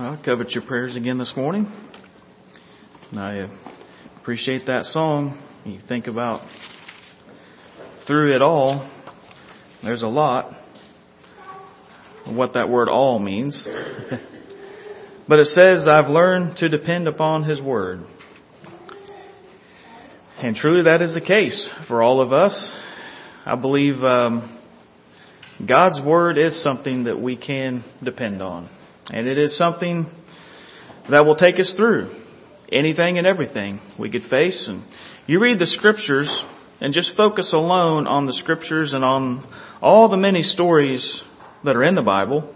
Well, I covet your prayers again this morning. And I appreciate that song. You think about through it all, there's a lot of what that word all means. But it says, I've learned to depend upon His Word. And truly that is the case for all of us. I believe God's Word is something that we can depend on. And it is something that will take us through anything and everything we could face. And you read the Scriptures and just focus alone on the Scriptures and on all the many stories that are in the Bible.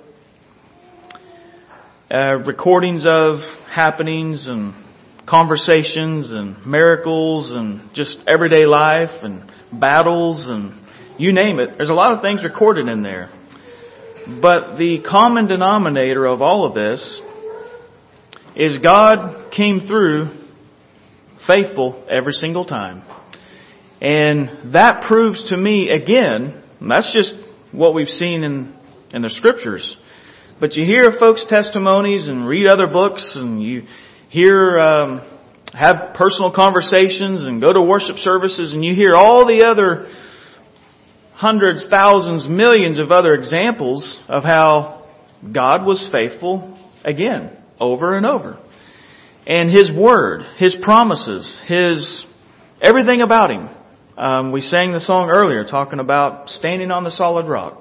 Recordings of happenings and conversations and miracles and just everyday life and battles and you name it. There's a lot of things recorded in there. But the common denominator of all of this is God came through faithful every single time. And that proves to me again, and that's just what we've seen in the Scriptures. But you hear folks' testimonies and read other books and you hear, have personal conversations and go to worship services and you hear all the other hundreds, thousands, millions of other examples of how God was faithful again, over and over. And His Word, His promises, everything about Him. We sang the song earlier talking about standing on the solid rock.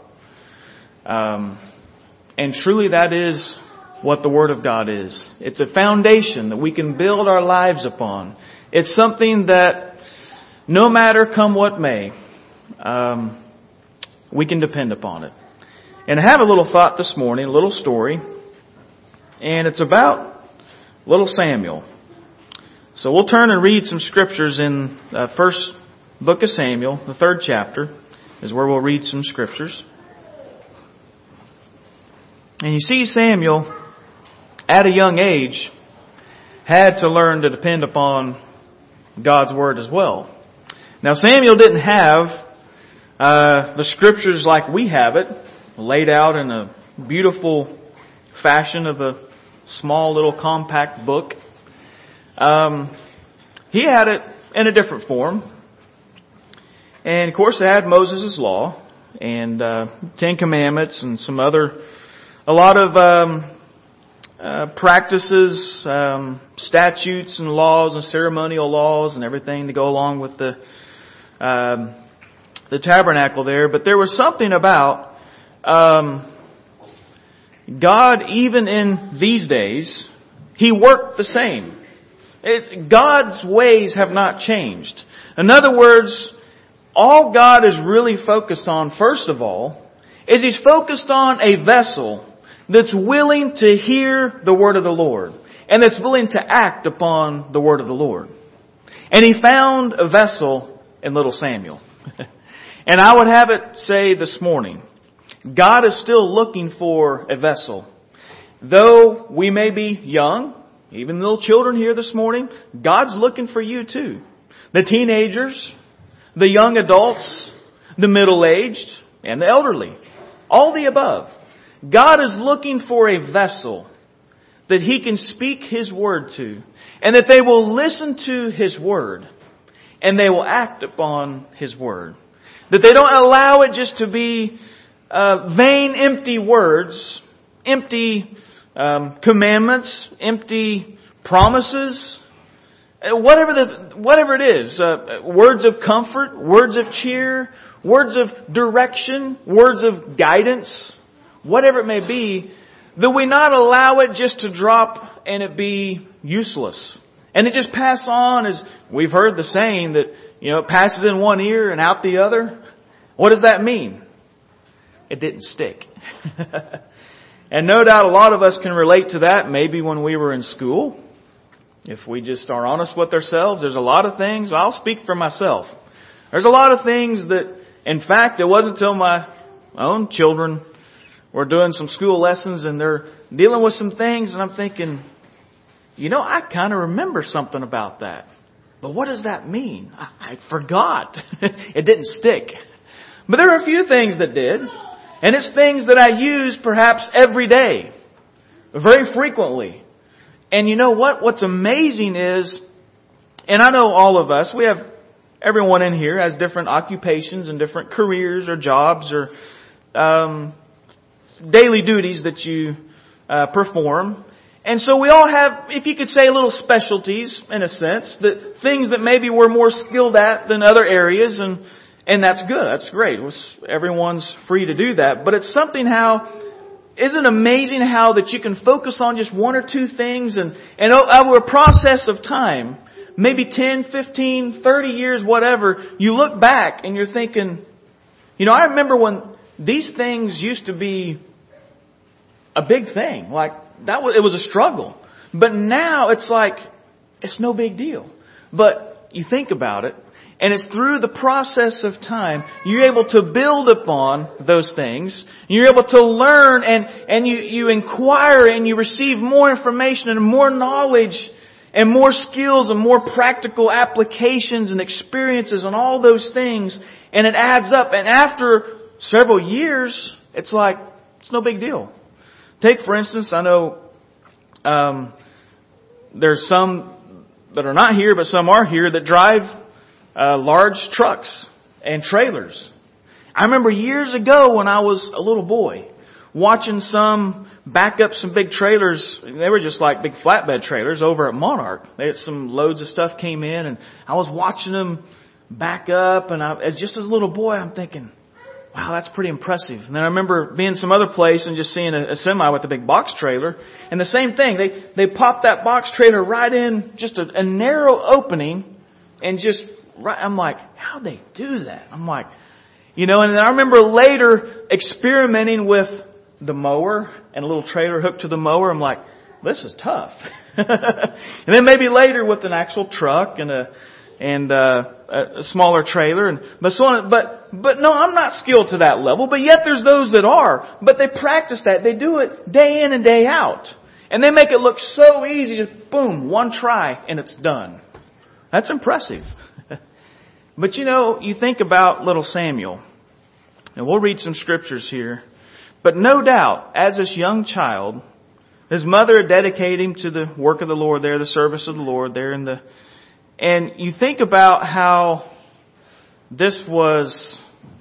And truly that is what the Word of God is. It's a foundation that we can build our lives upon. It's something that no matter come what may, we can depend upon it. And I have a little thought this morning, a little story, and it's about little Samuel. So we'll turn and read some scriptures in the first book of Samuel, the 3rd chapter, is where we'll read some scriptures. And you see Samuel, at a young age, had to learn to depend upon God's Word as well. Now Samuel didn't have the Scriptures like we have it, laid out in a beautiful fashion of a small little compact book. He had it in a different form. And of course it had Moses' law and 10 Commandments and a lot of practices, statutes and laws and ceremonial laws and everything to go along with the tabernacle there. But there was something about God, even in these days, He worked the same. God's ways have not changed. In other words, all God is really focused on, first of all, is He's focused on a vessel that's willing to hear the word of the Lord and that's willing to act upon the word of the Lord. And He found a vessel in little Samuel. And I would have it say this morning, God is still looking for a vessel. Though we may be young, even little children here this morning, God's looking for you too. The teenagers, the young adults, the middle-aged, and the elderly. All the above. God is looking for a vessel that He can speak His Word to, and that they will listen to His Word, and they will act upon His Word. That they don't allow it just to be vain, empty words, empty commandments, empty promises, whatever it is, words of comfort, words of cheer, words of direction, words of guidance, whatever it may be, that we not allow it just to drop and it be useless. And it just pass on, as we've heard the saying that, it passes in one ear and out the other. What does that mean? It didn't stick. And no doubt a lot of us can relate to that, maybe when we were in school. If we just are honest with ourselves, there's a lot of things, I'll speak for myself. There's a lot of things that, in fact, it wasn't until my own children were doing some school lessons and they're dealing with some things and I'm thinking, I kind of remember something about that. But what does that mean? I forgot. It didn't stick. But there are a few things that did. And it's things that I use perhaps every day. very frequently. And you know what? What's amazing is, and I know all of us, everyone in here has different occupations and different careers or jobs or daily duties that you perform. And so we all have, if you could say, little specialties in a sense, that things that maybe we're more skilled at than other areas, and that's good. That's great. Everyone's free to do that. But it's something isn't it amazing how that you can focus on just one or two things and over a process of time, maybe 10, 15, 30 years, whatever, you look back and you're thinking, I remember when these things used to be a big thing. Like, it was a struggle. But now it's like, it's no big deal. But you think about it, and it's through the process of time, you're able to build upon those things. You're able to learn and you inquire and you receive more information and more knowledge and more skills and more practical applications and experiences and all those things. And it adds up. And after several years, it's like, it's no big deal. Take, for instance, I know there's some that are not here, but some are here that drive large trucks and trailers. I remember years ago when I was a little boy watching some back up some big trailers. They were just like big flatbed trailers over at Monarch. They had some loads of stuff came in, and I was watching them back up, and just as a little boy, I'm thinking, wow, that's pretty impressive. And then I remember being some other place and just seeing a semi with a big box trailer. And the same thing, they popped that box trailer right in just a narrow opening and just right. I'm like, how'd they do that? I'm like, and then I remember later experimenting with the mower and a little trailer hooked to the mower. I'm like, this is tough. And then maybe later with an actual truck and a smaller trailer but so on. But no, I'm not skilled to that level. But yet there's those that are. But they practice that. They do it day in and day out. And they make it look so easy. Just boom, one try and it's done. That's impressive. But you think about little Samuel. And we'll read some scriptures here. But no doubt, as this young child, his mother had dedicated him to the work of the Lord there, the service of the Lord there and you think about how this was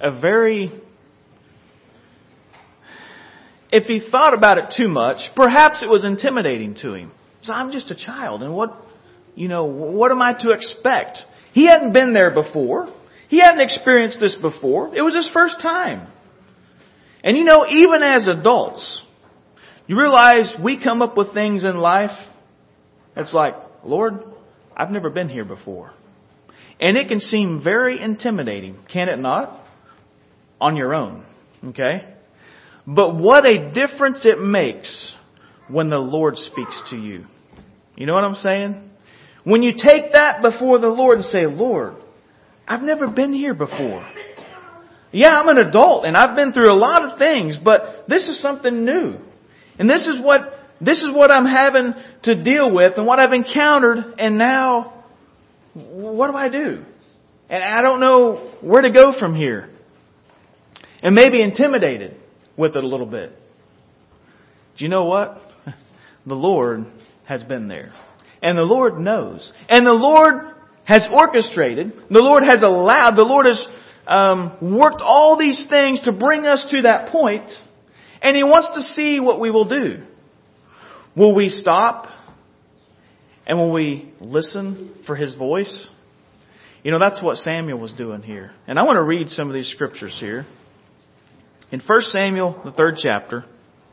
if he thought about it too much, perhaps it was intimidating to him. So I'm just a child, and what am I to expect? He hadn't been there before. He hadn't experienced this before. It was his first time. And even as adults, you realize we come up with things in life. It's like, Lord, I've never been here before. And it can seem very intimidating, can it not? On your own. Okay? But what a difference it makes when the Lord speaks to you. You know what I'm saying? When you take that before the Lord and say, Lord, I've never been here before. Yeah, I'm an adult and I've been through a lot of things, but this is something new. And this is what I'm having to deal with and what I've encountered, and now what do I do? And I don't know where to go from here. And maybe intimidated with it a little bit. Do you know what? The Lord has been there. And the Lord knows. And the Lord has orchestrated. The Lord has allowed. The Lord has worked all these things to bring us to that point. And He wants to see what we will do. Will we stop? And will we listen for His voice? That's what Samuel was doing here. And I want to read some of these scriptures here. In 1 Samuel, the 3rd chapter.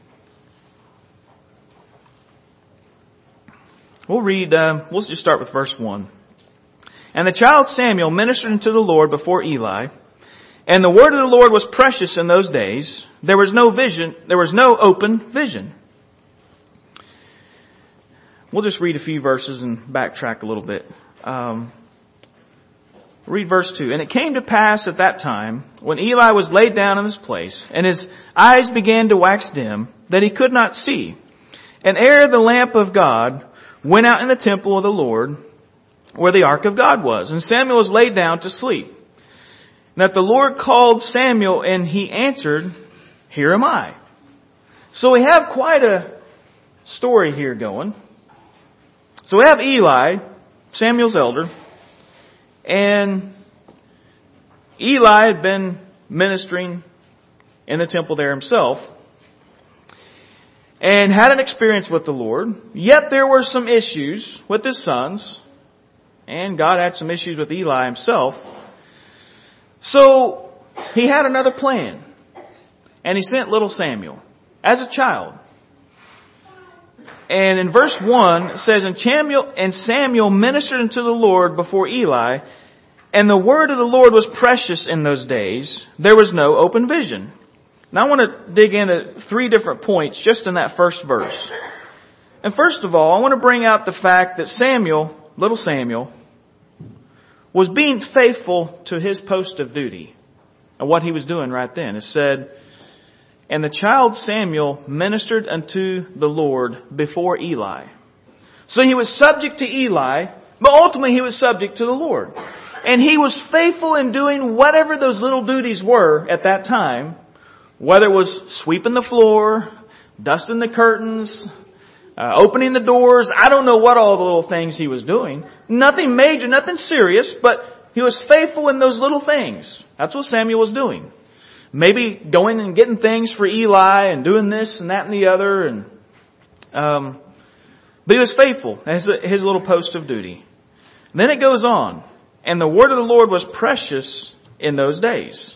We'll just start with verse 1. And the child Samuel ministered unto the Lord before Eli. And the word of the Lord was precious in those days. There was no open vision. We'll just read a few verses and backtrack a little bit. Read verse 2. And it came to pass at that time, when Eli was laid down in his place, and his eyes began to wax dim, that he could not see. And ere the lamp of God went out in the temple of the Lord, where the ark of God was. And Samuel was laid down to sleep. And that the Lord called Samuel, and he answered, Here am I. So we have quite story here going. So we have Eli, Samuel's elder, and Eli had been ministering in the temple there himself and had an experience with the Lord. Yet there were some issues with his sons, and God had some issues with Eli himself. So he had another plan, and he sent little Samuel as a child. And in verse 1, it says, And Samuel ministered unto the Lord before Eli, and the word of the Lord was precious in those days. There was no open vision. Now I want to dig into 3 different points just in that first verse. And first of all, I want to bring out the fact that Samuel, little Samuel, was being faithful to his post of duty and what he was doing right then. It said, And the child Samuel ministered unto the Lord before Eli. So he was subject to Eli, but ultimately he was subject to the Lord. And he was faithful in doing whatever those little duties were at that time, whether it was sweeping the floor, dusting the curtains, opening the doors. I don't know what all the little things he was doing. Nothing major, nothing serious, but he was faithful in those little things. That's what Samuel was doing. Maybe going and getting things for Eli and doing this and that and the other. But he was faithful as his little post of duty. And then it goes on. And the word of the Lord was precious in those days.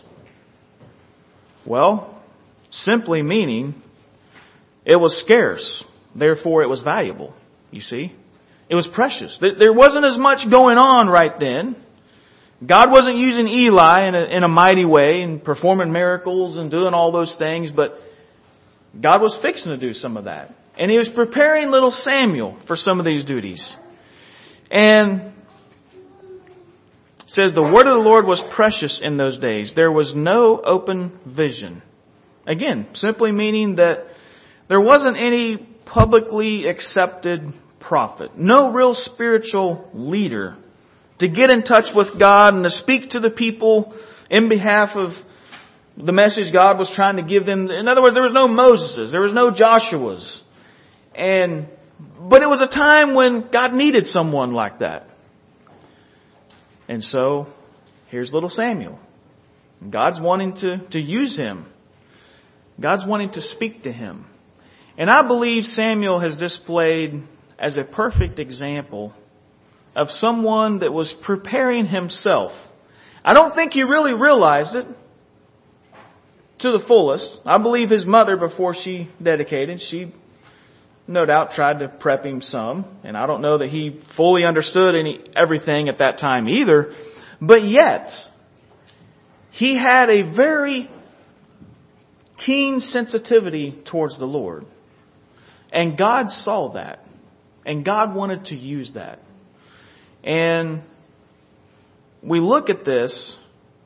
Well, simply meaning it was scarce. Therefore it was valuable. You see? It was precious. There wasn't as much going on right then. God wasn't using Eli in a mighty way and performing miracles and doing all those things, but God was fixing to do some of that. And He was preparing little Samuel for some of these duties. And it says, the word of the Lord was precious in those days. There was no open vision. Again, simply meaning that there wasn't any publicly accepted prophet. No real spiritual leader to get in touch with God and to speak to the people in behalf of the message God was trying to give them. In other words, there was no Moseses. There was no Joshuas. But it was a time when God needed someone like that. And so, here's little Samuel. God's wanting to use him. God's wanting to speak to him. And I believe Samuel has displayed as a perfect example of someone that was preparing himself. I don't think he really realized it to the fullest. I believe his mother, before she dedicated, she no doubt tried to prep him some. And I don't know that he fully understood everything at that time either. But yet, he had a very keen sensitivity towards the Lord. And God saw that. And God wanted to use that. And we look at this.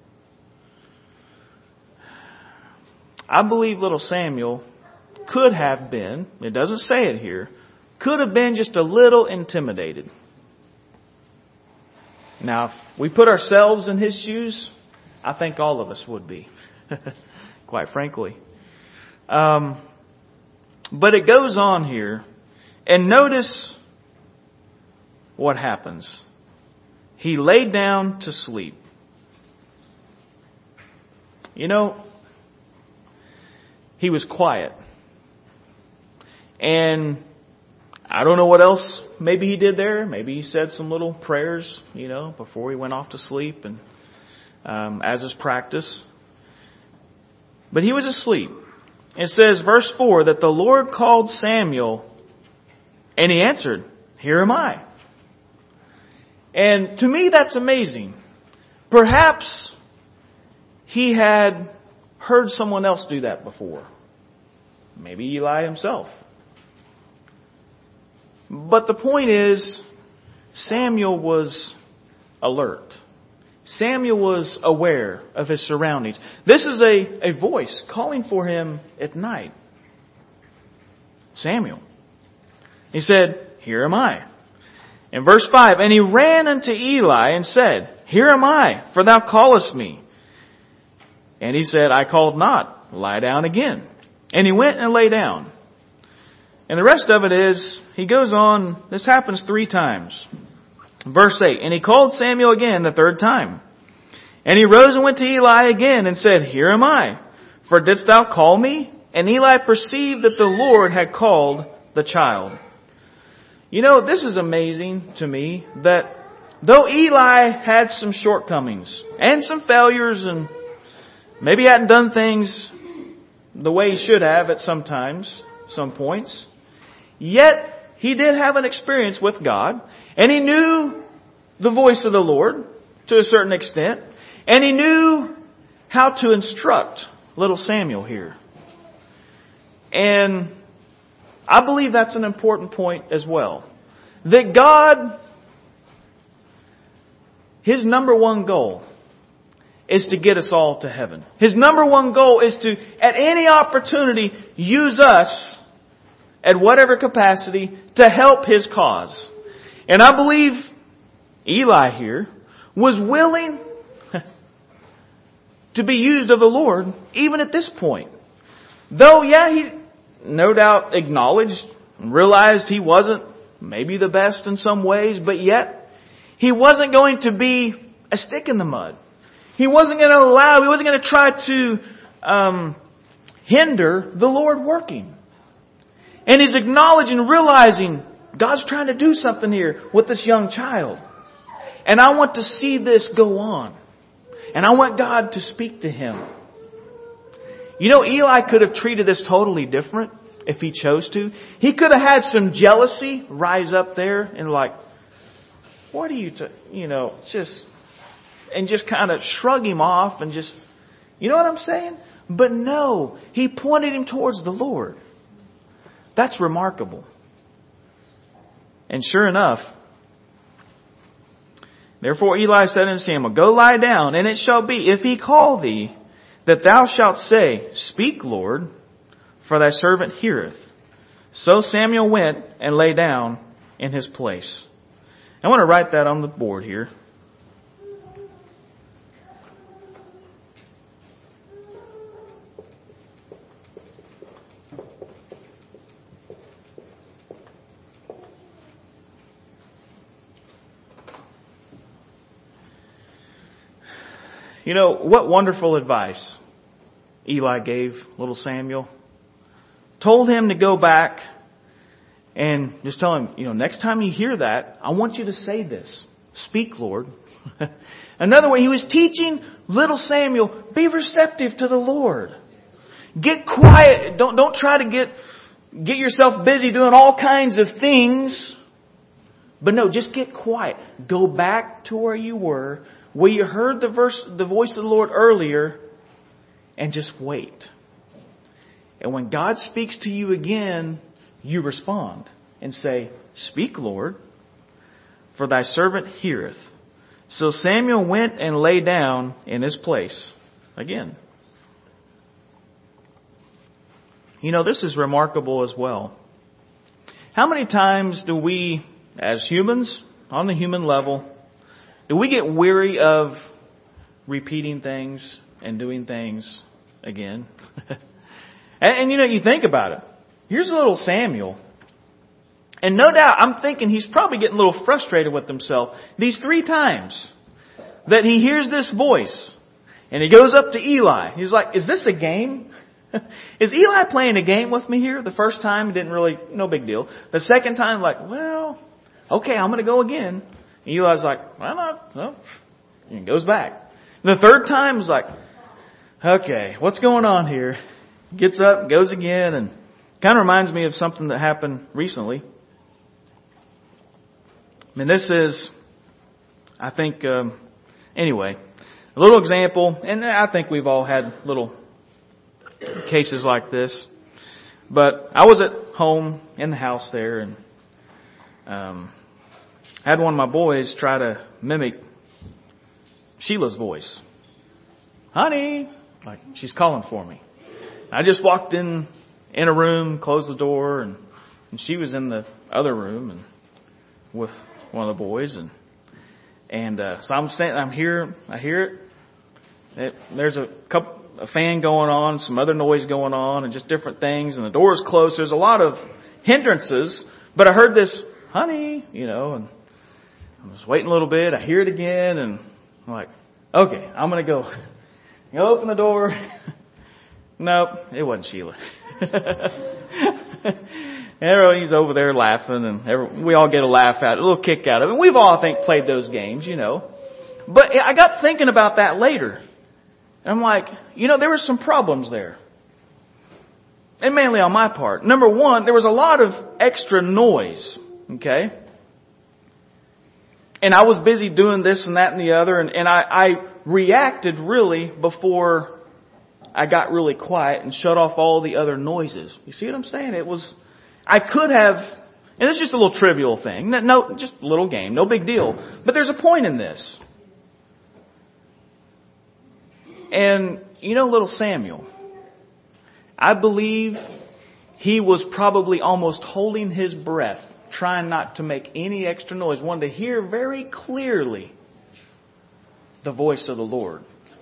I believe little Samuel could have been, it doesn't say it here, could have been just a little intimidated. Now, if we put ourselves in his shoes, I think all of us would be, quite frankly. But it goes on here, and notice what happens. He laid down to sleep. You know, he was quiet. And I don't know what else maybe he did there. Maybe he said some little prayers, before he went off to sleep and as his practice. But he was asleep. It says, verse 4, that the Lord called Samuel, and he answered, "Here am I." And to me, that's amazing. Perhaps he had heard someone else do that before. Maybe Eli himself. But the point is, Samuel was alert. Samuel was aware of his surroundings. This is a voice calling for him at night. Samuel. He said, "Here am I." In verse 5, and he ran unto Eli and said, "Here am I, for thou callest me." And he said, "I called not. Lie down again." And he went and lay down. And the rest of it is, he goes on, this happens 3 times. Verse 8, and he called Samuel again the 3rd time. And he rose and went to Eli again and said, Here am I, for didst thou call me? And Eli perceived that the Lord had called the child. You know, this is amazing to me, that though Eli had some shortcomings and some failures and maybe hadn't done things the way he should have at some points, yet he did have an experience with God, and he knew the voice of the Lord to a certain extent, and he knew how to instruct little Samuel here. And I believe that's an important point as well. That God, His number one goal is to get us all to heaven. His number one goal is to, at any opportunity, use us at whatever capacity to help His cause. And I believe Eli here was willing to be used of the Lord even at this point. Though, yeah, he no doubt acknowledged and realized he wasn't maybe the best in some ways, but yet he wasn't going to be a stick in the mud. He wasn't going to try to hinder the Lord working. And he's acknowledging, realizing God's trying to do something here with this young child. And I want to see this go on. And I want God to speak to him. You know, Eli could have treated this totally different if he chose to. He could have had some jealousy rise up there and like, what are you, just kind of shrug him off and just, you know what I'm saying? But no, he pointed him towards the Lord. That's remarkable. And sure enough, therefore Eli said unto Samuel, Go lie down, and it shall be, if he call thee, that thou shalt say, Speak, Lord, for thy servant heareth. So Samuel went and lay down in his place. I want to write that on the board here. You know, what wonderful advice Eli gave little Samuel. Told him to go back and just tell him, next time you hear that, I want you to say this. Speak, Lord. Another way, he was teaching little Samuel, be receptive to the Lord. Get quiet. Don't try to get yourself busy doing all kinds of things. But no, just get quiet. Go back to where you were, where you heard the voice of the Lord earlier, and just wait. And when God speaks to you again, you respond and say, Speak, Lord, for thy servant heareth. So Samuel went and lay down in his place again. This is remarkable as well. How many times do we, as humans, on the human level, do we get weary of repeating things and doing things again? And you think about it. Here's little Samuel. And no doubt, I'm thinking he's probably getting a little frustrated with himself. These 3 times that he hears this voice. And he goes up to Eli. He's like, is this a game? Is Eli playing a game with me here? The first time, no big deal. The second time, like, well, okay, I'm going to go again. And Eli's like, well, no. And goes back. And the third time is like, okay, what's going on here? Gets up, goes again, and kind of reminds me of something that happened recently. I mean, this is, I think, anyway, a little example, and I think we've all had little cases like this. But I was at home in the house there, and had one of my boys try to mimic Sheila's voice. Honey, like she's calling for me. I just walked in a room, closed the door, and she was in the other room and with one of the boys, and so I'm standing. I'm here. I hear it. There's a fan going on, some other noise going on, and just different things. And the door is closed. There's a lot of hindrances, but I heard this, honey, and I was waiting a little bit. I hear it again, and I'm like, okay, I'm going to go. You open the door. Nope, it wasn't Sheila. He's over there laughing, and we all get a laugh out, a little kick out of it. We've all, I think, played those games, But I got thinking about that later. And I'm like, there were some problems there. And mainly on my part. Number one, there was a lot of extra noise. Okay? And I was busy doing this and that and the other. And I reacted really before I got really quiet and shut off all the other noises. You see what I'm saying? I could have, and it's just a little trivial thing. No, just a little game. No big deal. But there's a point in this. And little Samuel, I believe he was probably almost holding his breath, trying not to make any extra noise, wanted to hear very clearly the voice of the Lord.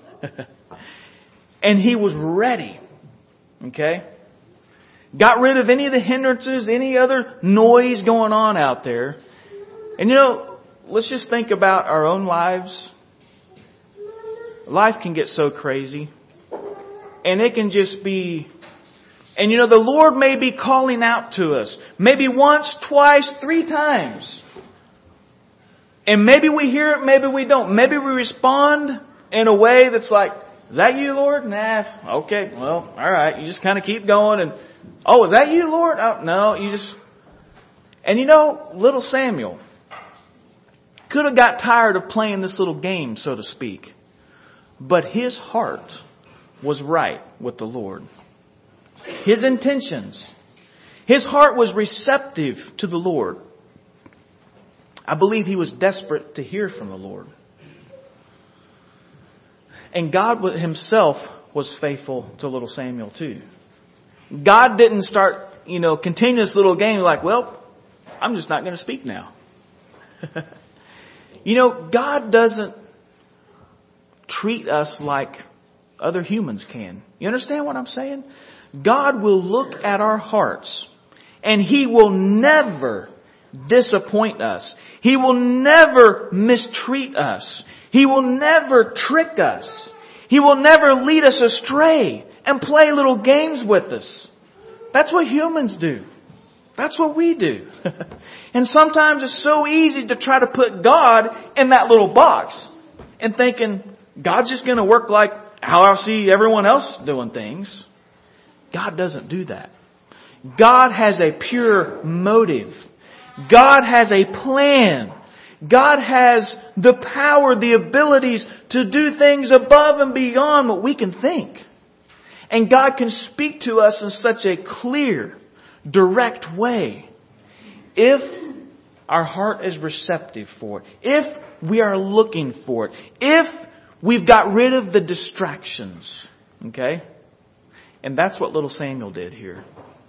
And he was ready. Okay? Got rid of any of the hindrances, any other noise going on out there. And let's just think about our own lives. Life can get so crazy. And it can just be... And the Lord may be calling out to us. Maybe once, twice, 3 times. And maybe we hear it, maybe we don't. Maybe we respond in a way that's like, is that you, Lord? Nah, okay, well, alright. You just kind of keep going and, oh, is that you, Lord? Oh, no, you just... And little Samuel could have got tired of playing this little game, so to speak. But his heart was right with the Lord. His intentions. His heart was receptive to the Lord. I believe he was desperate to hear from the Lord. And God himself was faithful to little Samuel too. God didn't start, continue this little game like, well, I'm just not going to speak now. God doesn't treat us like other humans can. You understand what I'm saying? God will look at our hearts and He will never disappoint us. He will never mistreat us. He will never trick us. He will never lead us astray and play little games with us. That's what humans do. That's what we do. And sometimes it's so easy to try to put God in that little box and thinking God's just going to work like how I see everyone else doing things. God doesn't do that. God has a pure motive. God has a plan. God has the power, the abilities to do things above and beyond what we can think. And God can speak to us in such a clear, direct way if our heart is receptive for it, if we are looking for it, if we've got rid of the distractions. Okay? And that's what little Samuel did here.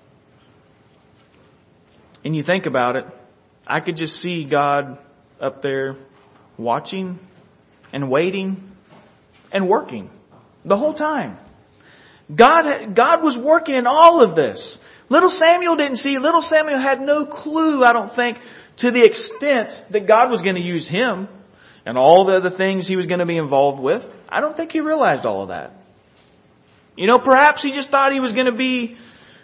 And you think about it, I could just see God up there watching and waiting and working the whole time. God was working in all of this. Little Samuel didn't see. Little Samuel had no clue, I don't think, to the extent that God was going to use him and all the other things he was going to be involved with. I don't think he realized all of that. Perhaps he just thought he was going to be,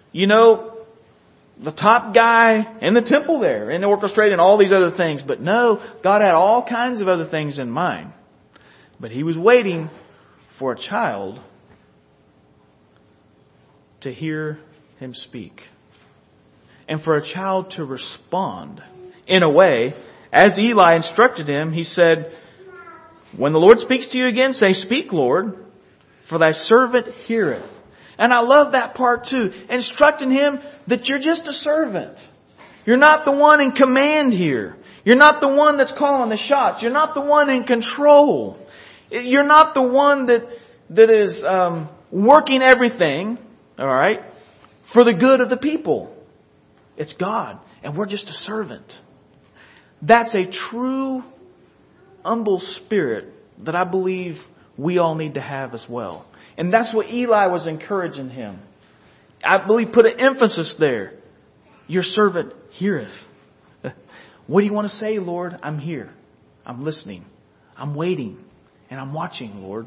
the top guy in the temple there and orchestrating all these other things. But no, God had all kinds of other things in mind. But He was waiting for a child to hear Him speak. And for a child to respond in a way, as Eli instructed him, he said, when the Lord speaks to you again, say, speak, Lord, for thy servant heareth. And I love that part too. Instructing him that you're just a servant. You're not the one in command here. You're not the one that's calling the shots. You're not the one in control. You're not the one that is working everything, all right, for the good of the people. It's God, and we're just a servant. That's a true, humble spirit that I believe we all need to have as well. And that's what Eli was encouraging him. I believe put an emphasis there. your servant heareth. What do you want to say, Lord? I'm here. I'm listening. I'm waiting. And I'm watching, Lord.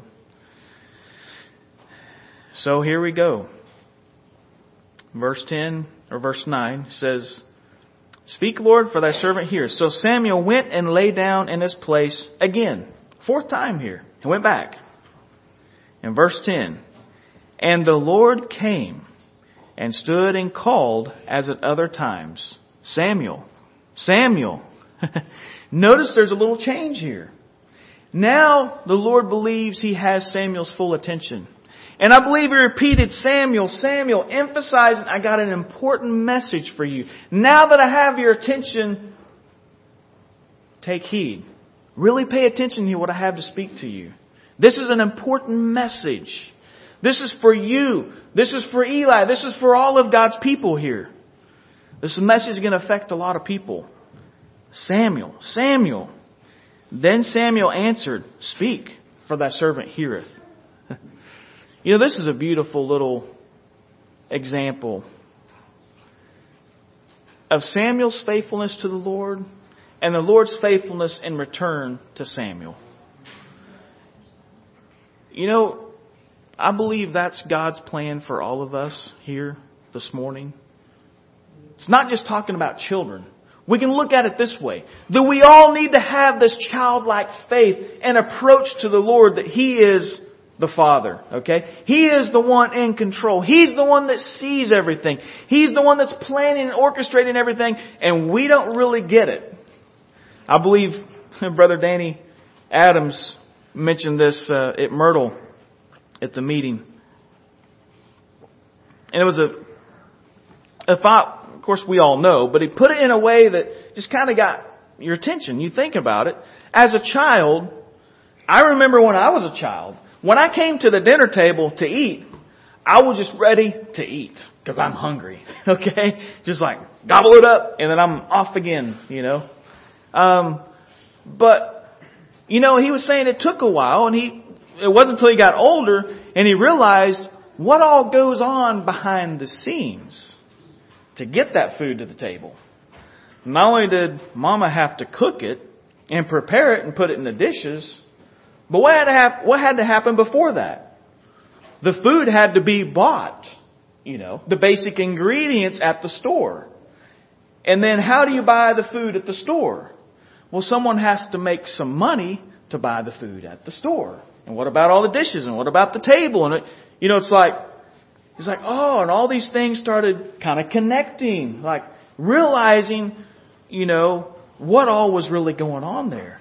So here we go. Verse 10 or verse 9 says, Speak, Lord, for thy servant hears. So Samuel went and lay down in his place again. Fourth time here. He went back. In verse 10, And the Lord came and stood and called as at other times, Samuel, Samuel. Notice there's a little change here. Now the Lord believes He has Samuel's full attention. And I believe He repeated, Samuel, Samuel, emphasizing, I got an important message for you. Now that I have your attention, take heed. Really pay attention to what I have to speak to you. This is an important message. This is for you. This is for Eli. This is for all of God's people here. This message is going to affect a lot of people. Samuel, Samuel. Then Samuel answered, Speak, for thy servant heareth. You know, this is a beautiful little example of Samuel's faithfulness to the Lord and the Lord's faithfulness in return to Samuel. You know, I believe that's God's plan for all of us here this morning. It's not just talking about children. We can look at it this way, that we all need to have this childlike faith and approach to the Lord that He is the Father, okay? He is the one in control. He's the one that sees everything. He's the one that's planning and orchestrating everything, and we don't really get it. I believe Brother Danny Adams mentioned this at Myrtle at the meeting. And it was a thought, of course we all know, but he put it in a way that just kind of got your attention. You think about it. As a child, I remember when I was a child, when I came to the dinner table to eat, I was just ready to eat because I'm hungry. Okay? Just like gobble it up and then I'm off again, you know. But, you know, he was saying it took a while and it wasn't until he got older and he realized what all goes on behind the scenes to get that food to the table. Not only did Mama have to cook it and prepare it and put it in the dishes, but what had to happen before that? The food had to be bought, you know, the basic ingredients at the store. And then how do you buy the food at the store? Well, someone has to make some money to buy the food at the store. And what about all the dishes? And what about the table? And you know, it's like, oh, and all these things started kind of connecting, like realizing, you know, what all was really going on there.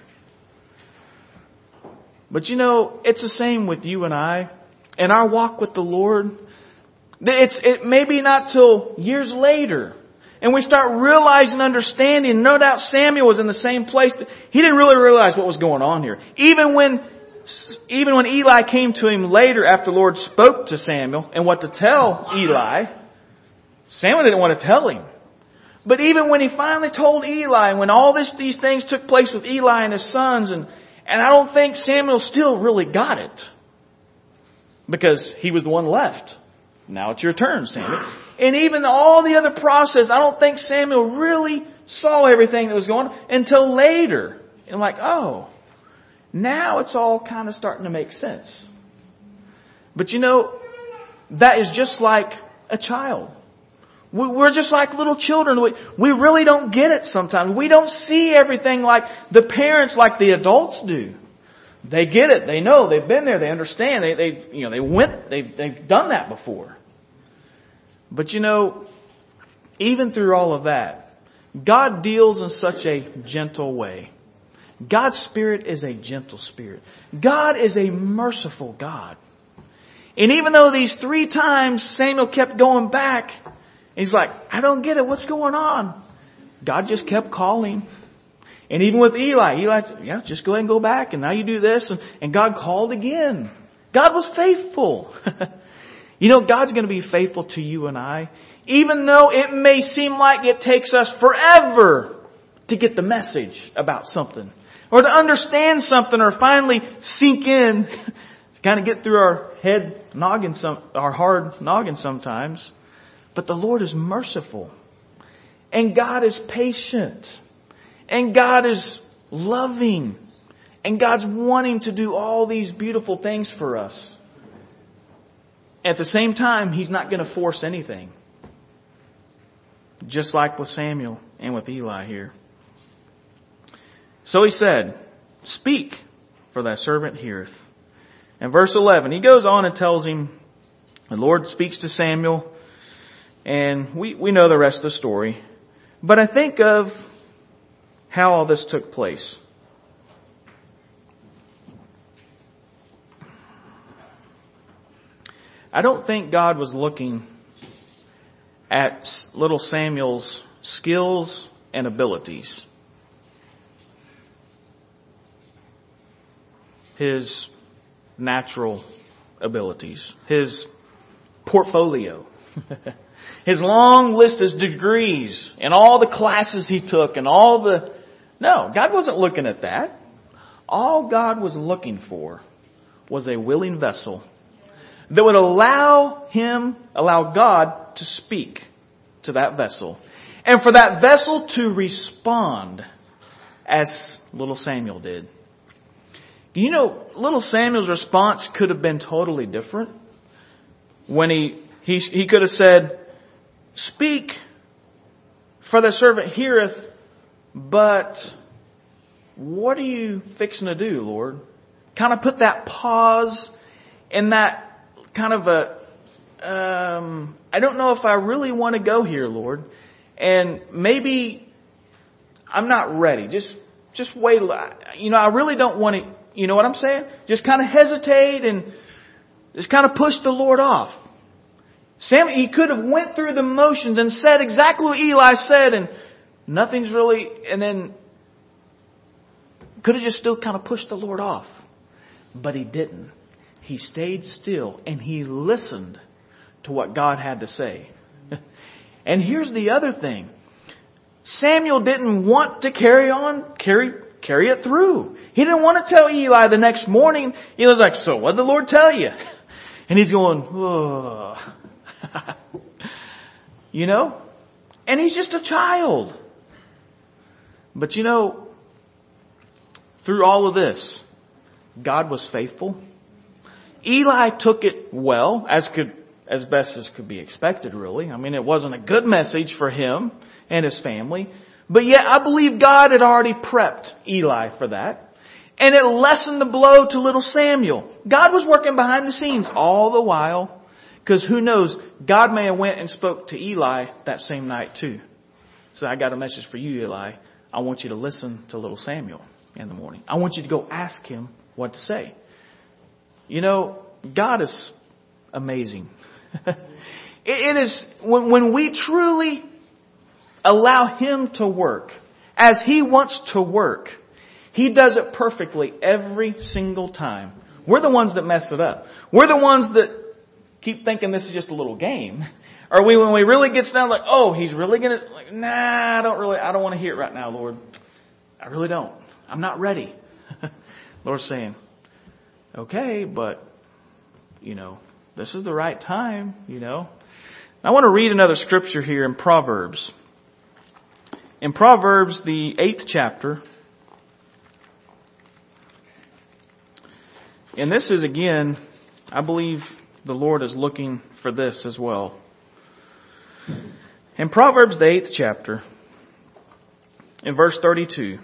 But you know, it's the same with you and I. In our walk with the Lord, it may be not till years later. And we start realizing, understanding. No doubt Samuel was in the same place. He didn't really realize what was going on here. Even when Eli came to him later after the Lord spoke to Samuel and what to tell Eli, Samuel didn't want to tell him. But even when he finally told Eli, and when all these things took place with Eli and his sons, and I don't think Samuel still really got it. Because he was the one left. Now it's your turn, Samuel. And even all the other process, I don't think Samuel really saw everything that was going on until later. And like, oh, now it's all kind of starting to make sense. But you know, that is just like a child. We're just like little children. We really don't get it sometimes. We don't see everything like the parents, like the adults do. They get it. They know. They've been there. They understand. They've done that before. But you know, even through all of that, God deals in such a gentle way. God's Spirit is a gentle Spirit. God is a merciful God. And even though these 3 times Samuel kept going back, he's like, I don't get it. What's going on? God just kept calling. And even with Eli said, just go ahead and go back. And now you do this. And God called again. God was faithful. You know, God's going to be faithful to you and I. Even though it may seem like it takes us forever to get the message about something. Or to understand something or finally sink in. To kind of get through our head noggin, our hard noggin sometimes. But the Lord is merciful. And God is patient. And God is loving. And God's wanting to do all these beautiful things for us. At the same time, He's not going to force anything. Just like with Samuel and with Eli here. So He said, "Speak, for thy servant heareth." In verse 11, He goes on and tells him, the Lord speaks to Samuel, and we know the rest of the story. But I think of how all this took place. I don't think God was looking at little Samuel's skills and abilities. His natural abilities. His portfolio. His long list of degrees and all the classes he took and all the... No, God wasn't looking at that. All God was looking for was a willing vessel that would allow God to speak to that vessel. And for that vessel to respond as little Samuel did. You know, little Samuel's response could have been totally different. When he could have said, "Speak, for the servant heareth, but what are you fixing to do, Lord?" Kind of put that pause in that kind of I don't know if I really want to go here, Lord. And maybe I'm not ready. Just wait. I really don't want to, you know what I'm saying? Just kind of hesitate and just kind of push the Lord off. Sam, he could have went through the motions and said exactly what Eli said and nothing's really, and then could have just still kind of pushed the Lord off. But he didn't. He stayed still and he listened to what God had to say. And here's the other thing. Samuel didn't want to carry it through. He didn't want to tell Eli the next morning. He was like, "So what did the Lord tell you?" And he's going, "Oh." And he's just a child. But through all of this, God was faithful. Eli took it well, as best as could be expected, really. I mean, it wasn't a good message for him and his family. But yet, I believe God had already prepped Eli for that. And it lessened the blow to little Samuel. God was working behind the scenes all the while. Because who knows, God may have went and spoke to Eli that same night too. So, "I got a message for you, Eli. I want you to listen to little Samuel in the morning. I want you to go ask him what to say." God is amazing. It is when we truly allow Him to work as He wants to work. He does it perfectly every single time. We're the ones that mess it up. We're the ones that keep thinking this is just a little game. Or when we really get down, like, "Oh, He's really going to, nah, I don't want to hear it right now, Lord. I really don't. I'm not ready." Lord's saying, "Okay, but, this is the right time, I want to read another scripture here in Proverbs. In Proverbs, the 8th chapter. And this is, again, I believe the Lord is looking for this as well. In Proverbs, the 8th chapter, in verse 32.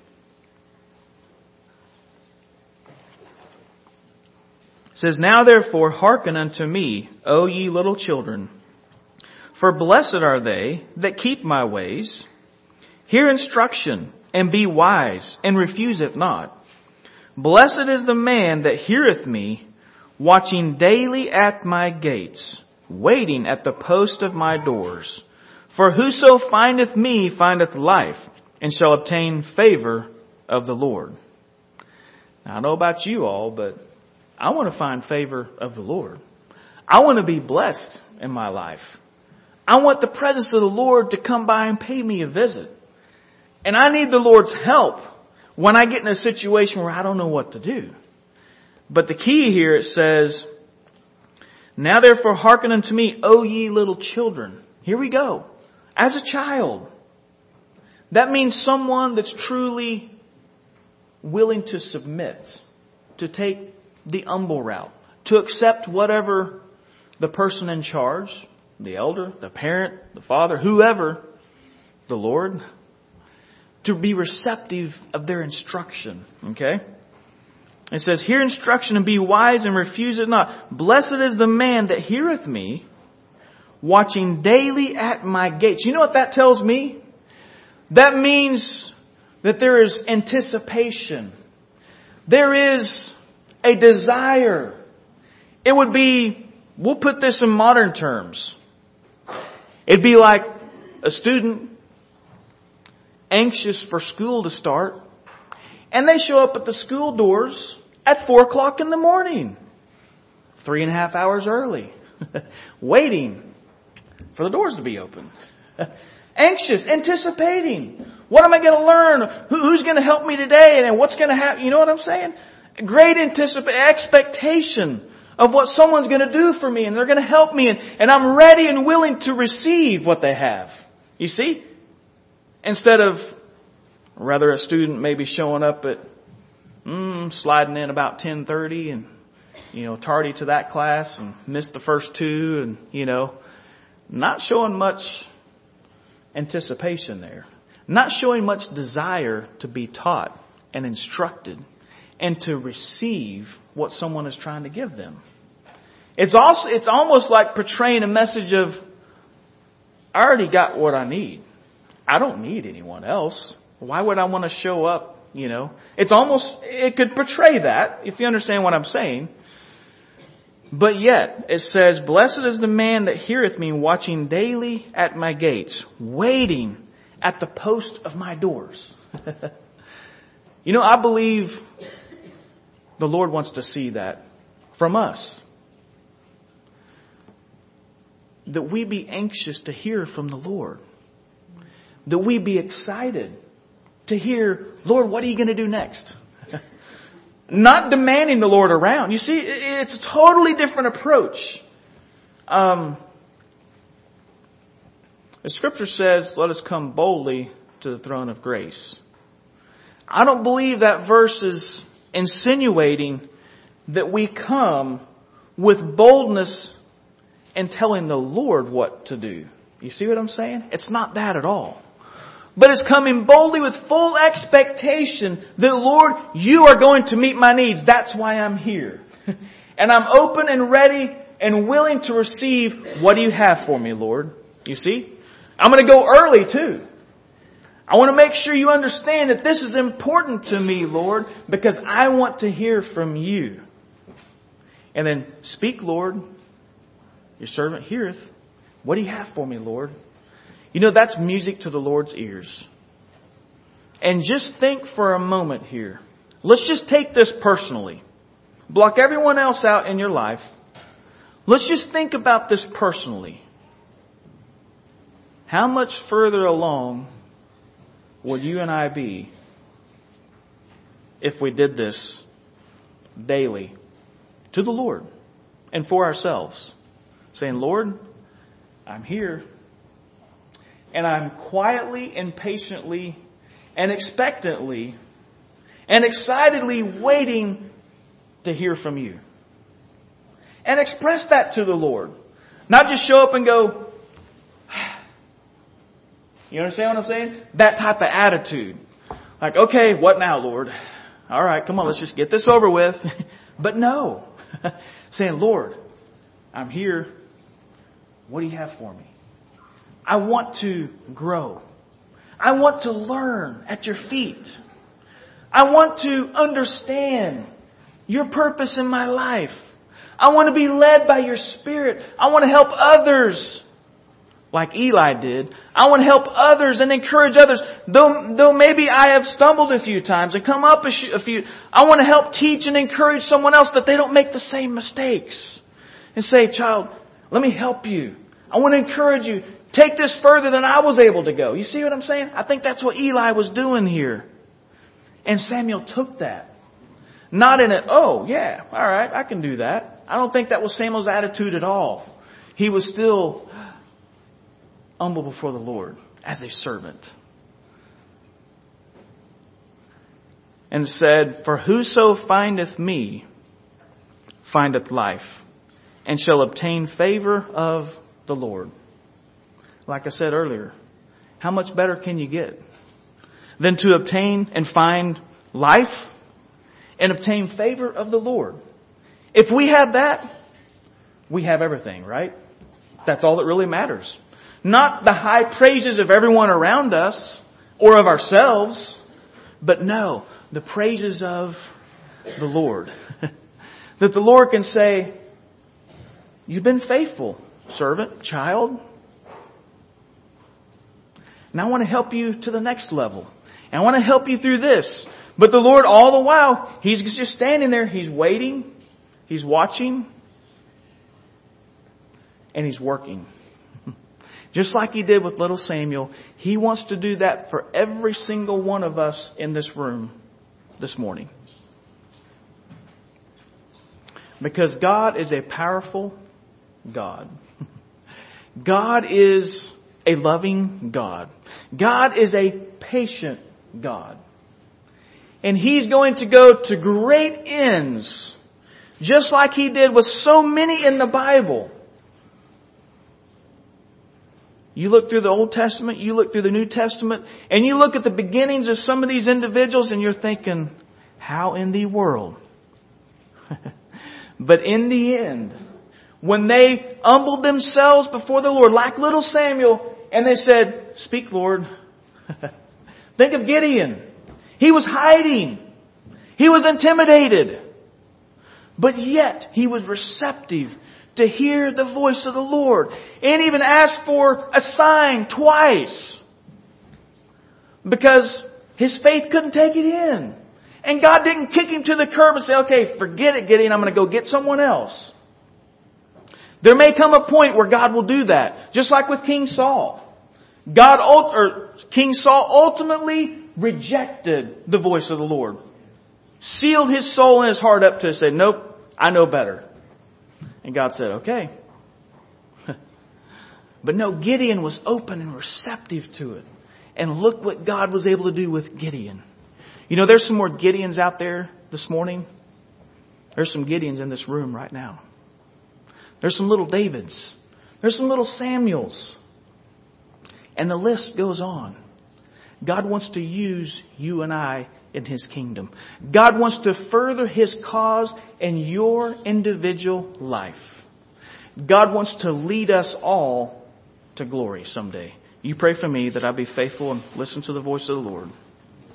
It says, "Now therefore hearken unto me, O ye little children, for blessed are they that keep my ways. Hear instruction, and be wise, and refuse it not. Blessed is the man that heareth me, watching daily at my gates, waiting at the post of my doors. For whoso findeth me findeth life, and shall obtain favor of the Lord." Now, I don't know about you all, but I want to find favor of the Lord. I want to be blessed in my life. I want the presence of the Lord to come by and pay me a visit. And I need the Lord's help when I get in a situation where I don't know what to do. But the key here, it says, "Now therefore hearken unto me, O ye little children." Here we go. As a child, That means someone that's truly willing to submit, to take the humble route, to accept whatever the person in charge, the elder, the parent, the father, whoever, the Lord, to be receptive of their instruction. Okay? It says, hear instruction and be wise and refuse it not. Blessed is the man that heareth me, watching daily at my gates. You know what that tells me? That means that there is anticipation. There is a desire. It would be, we'll put this in modern terms. It'd be like a student anxious for school to start, and they show up at the school doors at 4 o'clock in the morning, 3.5 hours early, waiting for the doors to be open. Anxious, anticipating. What am I going to learn? Who's going to help me today? And what's going to happen? You know what I'm saying? Great expectation of what someone's going to do for me, and they're going to help me, and I'm ready and willing to receive what they have. You see? Instead of, rather, a student maybe showing up at, sliding in about 10:30 and, tardy to that class and missed the first 2 and, not showing much anticipation there. Not showing much desire to be taught and instructed and to receive what someone is trying to give them. It's almost like portraying a message of, I already got what I need. I don't need anyone else. Why would I want to show up? It could portray that, if you understand what I'm saying. But yet, it says, blessed is the man that heareth me, watching daily at my gates, waiting at the post of my doors. I believe the Lord wants to see that from us. That we be anxious to hear from the Lord. That we be excited to hear, Lord, what are you going to do next? Not demanding the Lord around. You see, it's a totally different approach. The Scripture says, let us come boldly to the throne of grace. I don't believe that verse is insinuating that we come with boldness and telling the Lord what to do. You see what I'm saying? It's not that at all. But it's coming boldly with full expectation that, Lord, you are going to meet my needs. That's why I'm here. And I'm open and ready and willing to receive what do you have for me, Lord. You see? I'm going to go early too. I want to make sure you understand that this is important to me, Lord, because I want to hear from you. And then, speak, Lord. Your servant heareth. What do you have for me, Lord? That's music to the Lord's ears. And just think for a moment here. Let's just take this personally. Block everyone else out in your life. Let's just think about this personally. How much further along would you and I be if we did this daily to the Lord and for ourselves? Saying, Lord, I'm here. And I'm quietly and patiently and expectantly and excitedly waiting to hear from you. And express that to the Lord. Not just show up and go, you understand what I'm saying? That type of attitude. Like, okay, what now, Lord? All right, come on, let's just get this over with. But no. Saying, Lord, I'm here. What do you have for me? I want to grow. I want to learn at your feet. I want to understand your purpose in my life. I want to be led by your Spirit. I want to help others like Eli did. I want to help others and encourage others. Though maybe I have stumbled a few times and come up a few, I want to help teach and encourage someone else that they don't make the same mistakes. And say, child, let me help you. I want to encourage you. Take this further than I was able to go. You see what I'm saying? I think that's what Eli was doing here. And Samuel took that. Not in it, oh yeah, all right, I can do that. I don't think that was Samuel's attitude at all. He was still humble before the Lord as a servant. and said, "For whoso findeth me findeth life, and shall obtain favor of the Lord." Like I said earlier, how much better can you get than to obtain and find life and obtain favor of the Lord? If we have that, we have everything, right? That's all that really matters. Not the high praises of everyone around us or of ourselves, but no, the praises of the Lord. That the Lord can say, "You've been faithful, servant, child. And I want to help you to the next level. And I want to help you through this." But the Lord, all the while, He's just standing there. He's waiting. He's watching. And He's working. Just like He did with little Samuel, He wants to do that for every single one of us in this room this morning. Because God is a powerful God. God is a loving God. God is a patient God. And He's going to go to great ends, just like He did with so many in the Bible. You look through the Old Testament, you look through the New Testament, and you look at the beginnings of some of these individuals and you're thinking, how in the world? But in the end, when they humbled themselves before the Lord, like little Samuel, and they said, "Speak, Lord." Think of Gideon. He was hiding. He was intimidated. But yet, he was receptive to hear the voice of the Lord. And even asked for a sign twice. Because his faith couldn't take it in. And God didn't kick him to the curb and say, "Okay, forget it, Gideon. I'm going to go get someone else." There may come a point where God will do that. Just like with King Saul. King Saul ultimately rejected the voice of the Lord. Sealed his soul and his heart up to say, "Nope, I know better." And God said, "Okay." But no, Gideon was open and receptive to it. And look what God was able to do with Gideon. You know, there's some more Gideons out there this morning. There's some Gideons in this room right now. There's some little Davids. There's some little Samuels. And the list goes on. God wants to use you and I in His kingdom. God wants to further His cause in your individual life. God wants to lead us all to glory someday. You pray for me that I be faithful and listen to the voice of the Lord.